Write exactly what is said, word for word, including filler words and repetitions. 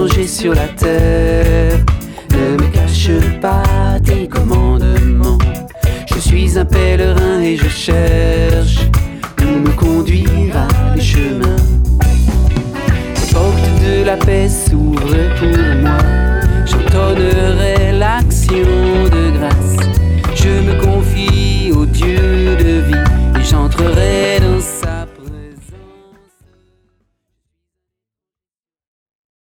danger sur la terre. Ne me cache pas tes commandements. Je suis un pèlerin et je cherche où me conduira le chemin. Les portes de la paix s'ouvrent pour moi.